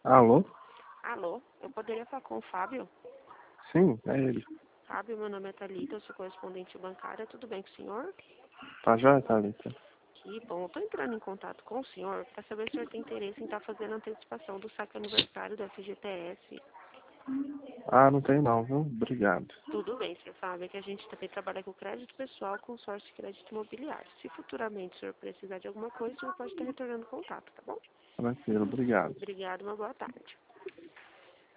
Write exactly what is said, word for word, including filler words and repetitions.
Alô? Alô, eu poderia falar com o Fábio? Sim, é ele. Fábio, meu nome é Thalita, eu sou correspondente bancária, tudo bem com o senhor? Tá joia, Thalita? Que bom, eu tô entrando em contato com o senhor para saber se o senhor tem interesse em estar fazendo a antecipação do saque aniversário do F G T S. Ah, não tem não, viu? Obrigado. Tudo bem, senhor Fábio, é que a gente também trabalha com crédito pessoal, consórcio de crédito imobiliário. Se futuramente o senhor precisar de alguma coisa, o senhor pode estar retornando contato, tá bom? Tranquilo, obrigado. Obrigado, uma boa tarde.